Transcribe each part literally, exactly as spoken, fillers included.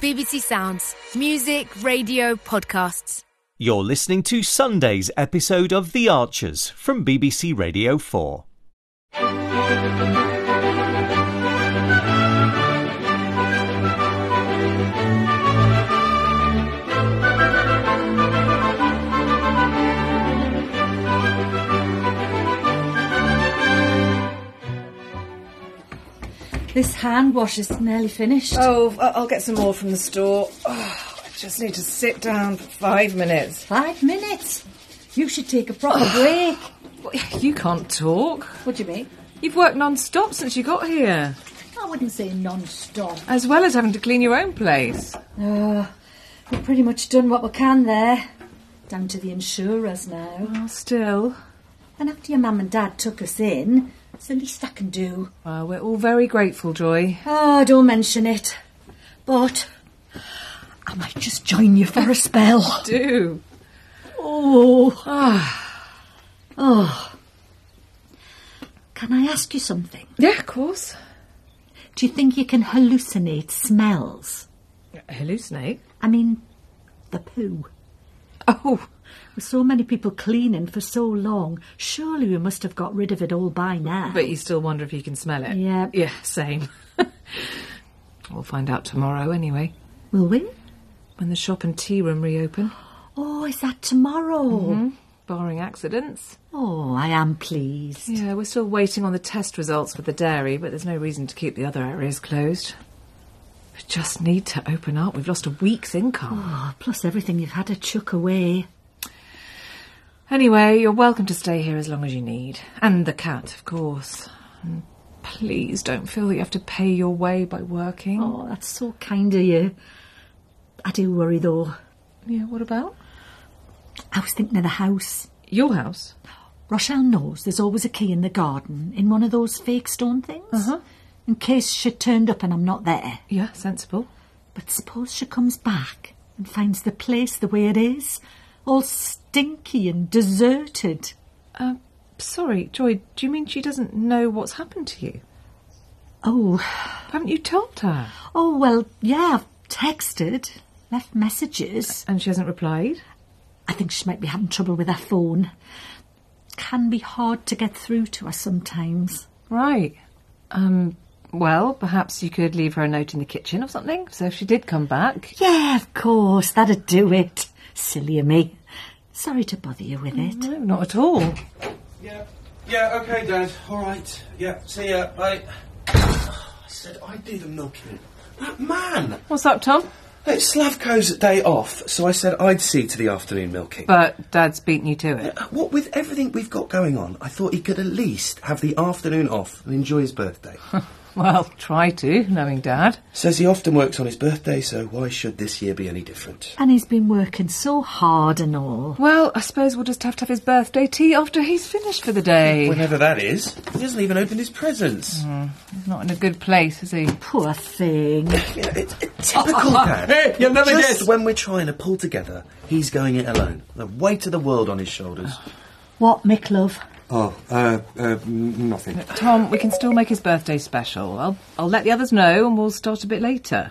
B B C Sounds. Music, radio, podcasts. You're listening to Sunday's episode of The Archers from B B C Radio four. This hand wash is nearly finished. Oh, I'll get some more from the store. Oh, I just need to sit down for five minutes. Five minutes? You should take a proper break. Well, you can't talk. What do you mean? You've worked non-stop since you got here. I wouldn't say non-stop. As well as having to clean your own place. Oh, we've pretty much done what we can there. Down to the insurers now. Well, still. And after your mum and dad took us in, it's the least I can do. Well, we're all very grateful, Joy. Oh, don't mention it. But I might just join you for a spell. Do. Oh. Oh. Can I ask you something? Yeah, of course. Do you think you can hallucinate smells? Hallucinate? I mean, the poo. Oh. With so many people cleaning for so long, surely we must have got rid of it all by now. But you still wonder if you can smell it? Yeah. Yeah, same. We'll find out tomorrow anyway. Will we? When the shop and tea room reopen. Oh, is that tomorrow? Mm-hmm. Barring accidents. Oh, I am pleased. Yeah, we're still waiting on the test results for the dairy, but there's no reason to keep the other areas closed. We just need to open up. We've lost a week's income. Oh, plus everything you've had to chuck away. Anyway, you're welcome to stay here as long as you need. And the cat, of course. And please don't feel that you have to pay your way by working. Oh, that's so kind of you. I do worry, though. Yeah, what about? I was thinking of the house. Your house? Rochelle knows there's always a key in the garden in one of those fake stone things. Uh-huh. In case she turned up and I'm not there. Yeah, sensible. But suppose she comes back and finds the place the way it is, all stinky and deserted. Uh, sorry, Joy, do you mean she doesn't know what's happened to you? Oh. Haven't you told her? Oh, well, yeah, I've texted, left messages. And she hasn't replied? I think she might be having trouble with her phone. It can be hard to get through to her sometimes. Right. Um, well, perhaps you could leave her a note in the kitchen or something, so if she did come back... Yeah, of course, that'd do it. Silly of me. Sorry to bother you with it. No, not at all. Yeah, yeah, OK, Dad. All right. Yeah, see ya. Bye. I said I'd do the milking. That man! What's up, Tom? It's Slavko's day off, so I said I'd see to the afternoon milking. But Dad's beaten you to it. Uh, what with everything we've got going on, I thought he could at least have the afternoon off and enjoy his birthday. Well, try to, knowing Dad. Says he often works on his birthday, so why should this year be any different? And he's been working so hard and all. Well, I suppose we'll just have to have his birthday tea after he's finished for the day. Whenever that is. He hasn't even opened his presents. Mm, he's not in a good place, is he? Poor thing. Yeah, it's, it's typical, Dad. Hey, you'll never Just guess. when we're trying to pull together, he's going it alone. The weight of the world on his shoulders. What, Mick, love? Oh, uh, uh, nothing. Tom, we can still make his birthday special. I'll I'll let the others know and we'll start a bit later.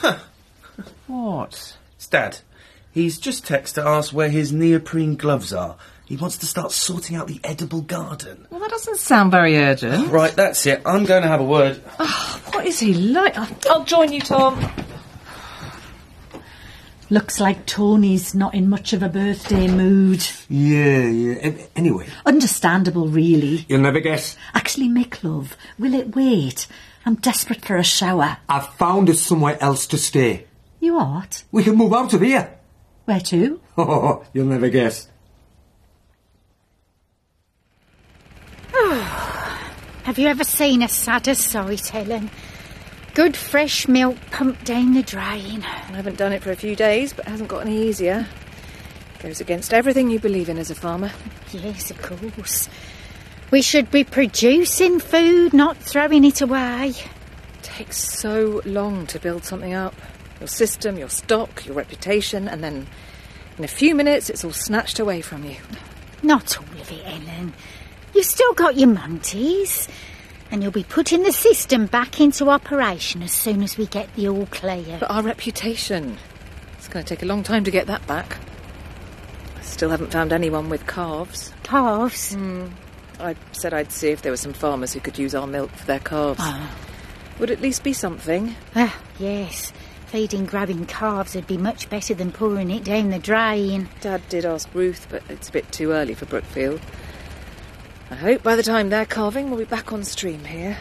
What? It's Dad. He's just texted to ask where his neoprene gloves are. He wants to start sorting out the edible garden. Well, that doesn't sound very urgent. Right, that's it. I'm going to have a word. Oh, what is he like? I'll, I'll join you, Tom. Looks like Tony's not in much of a birthday mood. Yeah, yeah. A- anyway. Understandable, really. You'll never guess. Actually, Mick, love, will it wait? I'm desperate for a shower. I've found us somewhere else to stay. You what? We can move out of here. Where to? Oh, you'll never guess. Have you ever seen a sadder sight, Helen? Good fresh milk pumped down the drain. I haven't done it for a few days, but it hasn't got any easier. Goes against everything you believe in as a farmer. Yes, of course. We should be producing food, not throwing it away. It takes so long to build something up. Your system, your stock, your reputation, and then in a few minutes it's all snatched away from you. Not all of it, Ellen. You've still got your Monties. And you'll be putting the system back into operation as soon as we get the all clear. But our reputation, it's going to take a long time to get that back. I still haven't found anyone with calves. Calves? Mm. I said I'd see if there were some farmers who could use our milk for their calves. Oh. Would at least be something. Ah, yes. Feeding grabbing calves would be much better than pouring it down the drain. Dad did ask Ruth, but it's a bit too early for Brookfield. I hope by the time they're calving, we'll be back on stream here.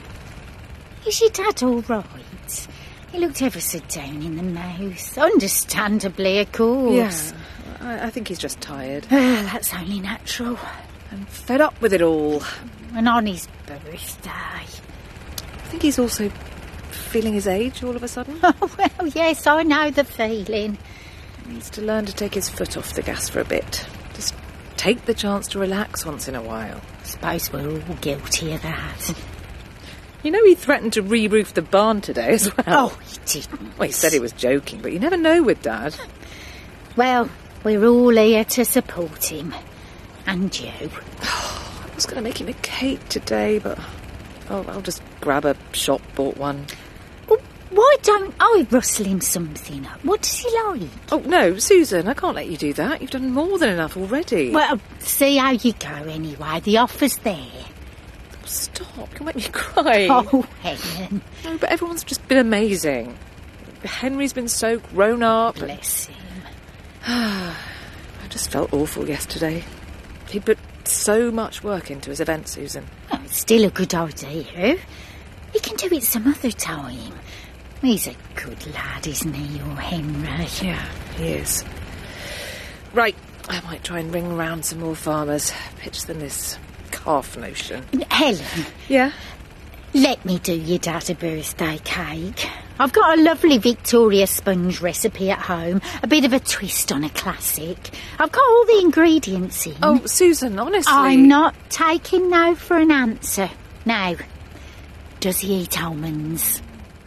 Is your dad all right? He looked ever so down in the mouth. Understandably, of course. Yeah, I, I think he's just tired. Ah, that's only natural. And fed up with it all. And on his birthday. I think he's also feeling his age all of a sudden. Oh, well, yes, I know the feeling. He needs to learn to take his foot off the gas for a bit. Just take the chance to relax once in a while. I suppose we're all guilty of that. You know he threatened to re-roof the barn today as well. Oh, he didn't. Well, he said he was joking, but you never know with Dad. Well, we're all here to support him. And you. I was going to make him a cake today, but oh, I'll just grab a shop-bought one. Well, why don't I rustle him something up? What does he like? Oh, no, Susan, I can't let you do that. You've done more than enough already. Well, see how you go anyway. The offer's there. Stop, you'll make me cry. Oh, Helen. No, but everyone's just been amazing. Henry's been so grown up. Bless him. I just felt awful yesterday. He put so much work into his event, Susan. Oh, it's still a good idea. We can do it some other time. He's a good lad, isn't he, your Henry? Yeah, he is. Right, I might try and ring round some more farmers, pitch them this calf notion. Helen. Yeah? Let me do your dad a birthday cake. I've got a lovely Victoria sponge recipe at home, a bit of a twist on a classic. I've got all the ingredients in. Oh, Susan, honestly... I'm not taking no for an answer. Now, does he eat almonds?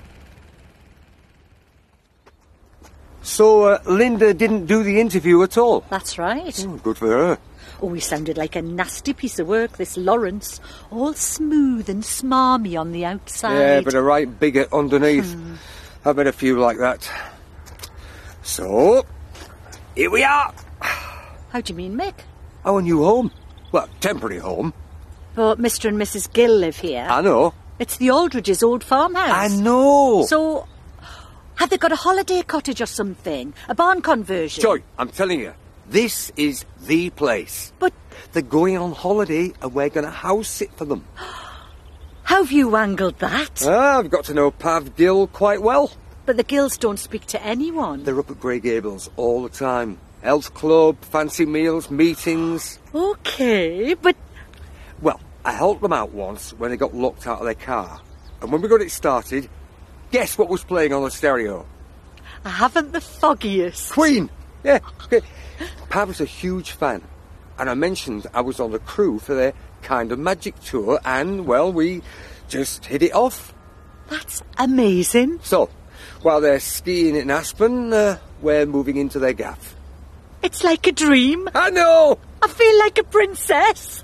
So, uh, Linda didn't do the interview at all? That's right. Oh, good for her. Oh, he sounded like a nasty piece of work, this Lawrence. All smooth and smarmy on the outside. Yeah, but a right bigot underneath. Hmm. I've met a few like that. So, here we are. How do you mean, Mick? Our new home. Well, temporary home. But Mister and Missus Gill live here. I know. It's the Aldridge's old farmhouse. I know. So, have they got a holiday cottage or something? A barn conversion? Joy, I'm telling you, this is the place. But they're going on holiday and we're going to house sit for them. how have you angled that? Ah, I've got to know Pav Gill quite well. But the Gills don't speak to anyone. They're up at Grey Gables all the time. Health club, fancy meals, meetings. OK, but... Well, I helped them out once when they got locked out of their car. And when we got it started, guess what was playing on the stereo? I haven't the foggiest. Queen! Yeah, okay. Pav's a huge fan. And I mentioned I was on the crew for their Kind of Magic tour, and, well, we just hit it off. That's amazing. So, while they're skiing in Aspen, uh, we're moving into their gaff. It's like a dream. I know! I feel like a princess.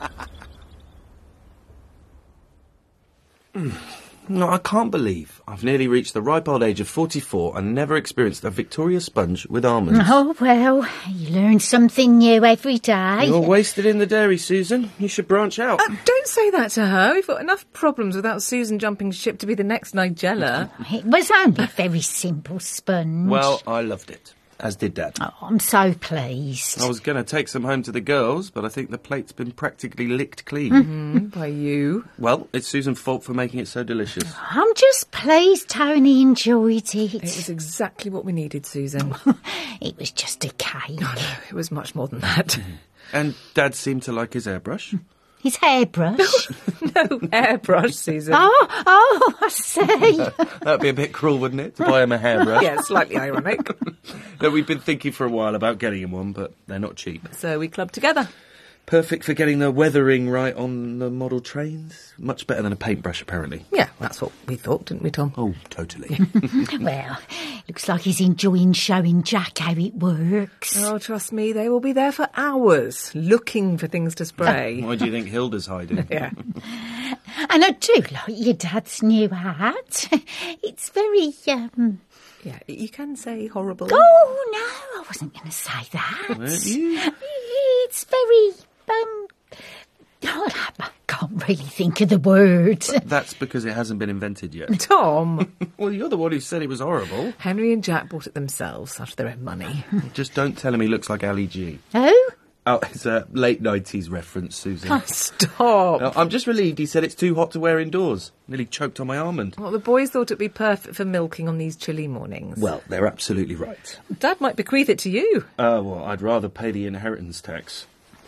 No, I can't believe I've nearly reached the ripe old age of forty-four and never experienced a Victoria sponge with almonds. Oh, well, you learn something new every day. You're wasted in the dairy, Susan. You should branch out. Uh, don't say that to her. We've got enough problems without Susan jumping ship to be the next Nigella. It was only a very simple sponge. Well, I loved it, as did Dad. Oh, I'm so pleased. I was going to take some home to the girls, but I think the plate's been practically licked clean. Mm-hmm. By you. Well, it's Susan's fault for making it so delicious. I'm just pleased Tony enjoyed it. It was exactly what we needed, Susan. It was just a cake. Oh, no, it was much more than that. And Dad seemed to like his airbrush. His hairbrush? No, airbrush, Susan. Oh, oh, I see. That'd be a bit cruel, wouldn't it, to buy him a hairbrush? Yeah, slightly ironic. No, we've been thinking for a while about getting him one, but they're not cheap. So we clubbed together. Perfect for getting the weathering right on the model trains. Much better than a paintbrush, apparently. Yeah, that's what we thought, didn't we, Tom? Oh, totally. Well, looks like he's enjoying showing Jack how it works. Oh, trust me, they will be there for hours looking for things to spray. Why do you think Hilda's hiding? Yeah. And I do like your dad's new hat. It's very, um... Yeah, you can say horrible. Oh, no, I wasn't going to say that. Weren't you? It's very, um... Oh, I can't really think of the word. That's because it hasn't been invented yet. Tom! Well, you're the one who said it was horrible. Henry and Jack bought it themselves out of their own money. Just don't tell him he looks like Ali G. Oh? Oh, it's a late nineties reference, Susan. Oh, stop! No, I'm just relieved he said it's too hot to wear indoors. Nearly choked on my almond. Well, the boys thought it'd be perfect for milking on these chilly mornings. Well, they're absolutely right. Dad might bequeath it to you. Uh, well, I'd rather pay the inheritance tax.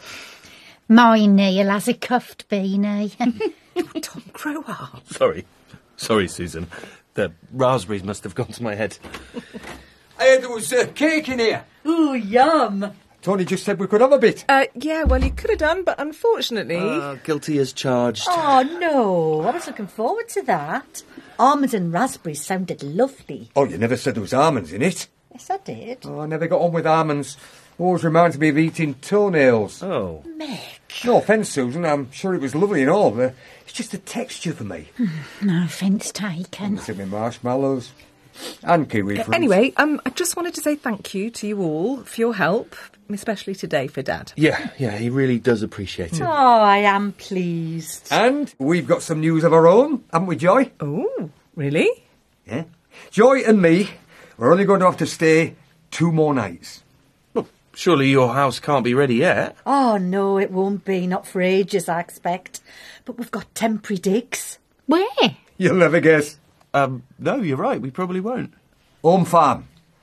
My Neil has a cuffed beanie. Tom, grow up. Sorry. Sorry, Susan. The raspberries must have gone to my head. Hey, there was uh, cake in here. Ooh, yum. Tony just said we could have a bit. Uh, yeah, well, you could have done, but unfortunately... Uh, guilty as charged. Oh, no. I was looking forward to that. Almonds and raspberries sounded lovely. Oh, you never said there was almonds in it. Yes, I did. Oh, I never got on with almonds. Always reminds me of eating toenails. Oh. Mick. No offence, Susan. I'm sure it was lovely and all, but it's just the texture for me. No offence taken. Same with marshmallows and kiwi fruit. Anyway, um, I just wanted to say thank you to you all for your help, especially today for Dad. Yeah, yeah, he really does appreciate it. Oh, I am pleased. And we've got some news of our own, haven't we, Joy? Oh, really? Yeah. Joy and me, we're only going to have to stay two more nights. Well, surely your house can't be ready yet. Oh, no, it won't be. Not for ages, I expect. But we've got temporary digs. Where? You'll never guess. Um, no, you're right, we probably won't. Home farm.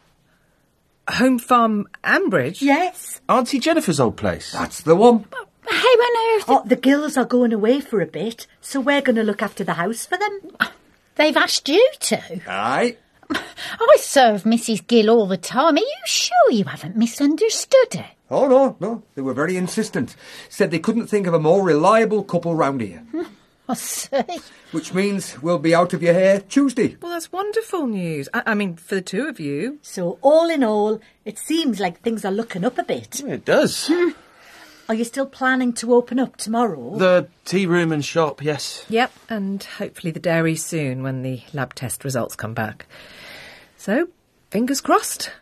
Home Farm Ambridge? Yes. Auntie Jennifer's old place. That's the one. How on earth? Oh, the Gills are going away for a bit, so we're going to look after the house for them. They've asked you to. Aye. I serve Missus Gill all the time. Are you sure you haven't misunderstood her? Oh, no, no. They were very insistent. Said they couldn't think of a more reliable couple round here. I see. Which means we'll be out of your hair Tuesday. Well, that's wonderful news. I, I mean, for the two of you. So, all in all, it seems like things are looking up a bit. Yeah, it does. Are you still planning to open up tomorrow? The tea room and shop, yes. Yep, and hopefully the dairy soon when the lab test results come back. So, fingers crossed.